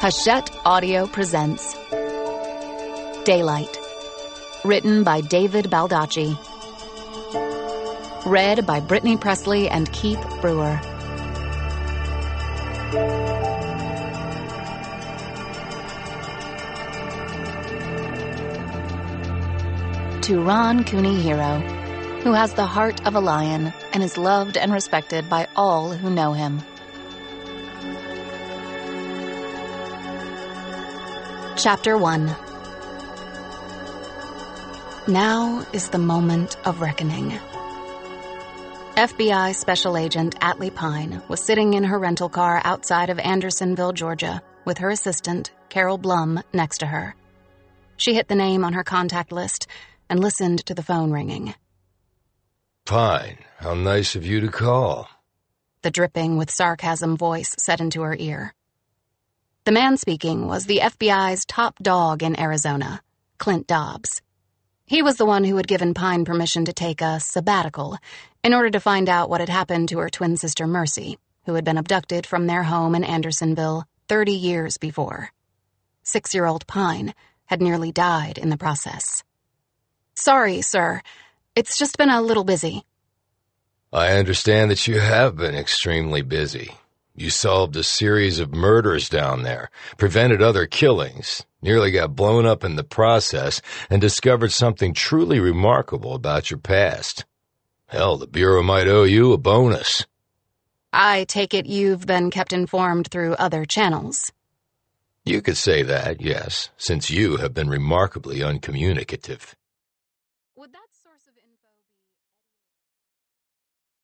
Hachette Audio presents Daylight. Written by David Baldacci. Read by Brittany Presley and Keith Brewer. To Ron Kunihiro, who has the heart of a lion and is loved and respected by all who know him. Chapter 1. Now is the moment of reckoning. FBI Special Agent Atlee Pine was sitting in her rental car outside of Andersonville, Georgia, with her assistant, Carol Blum, next to her. She hit the name on her contact list and listened to the phone ringing. Pine, how nice of you to call. The dripping with sarcasm voice said into her ear. The man speaking was the FBI's top dog in Arizona, Clint Dobbs. He was the one who had given Pine permission to take a sabbatical in order to find out what had happened to her twin sister Mercy, who had been abducted from their home in Andersonville 30 years before. 6-year-old Pine had nearly died in the process. Sorry, sir. It's just been a little busy. I understand that you have been extremely busy. You solved a series of murders down there, prevented other killings, nearly got blown up in the process, and discovered something truly remarkable about your past. Hell, the Bureau might owe you a bonus. I take it you've been kept informed through other channels. You could say that, yes, since you have been remarkably uncommunicative.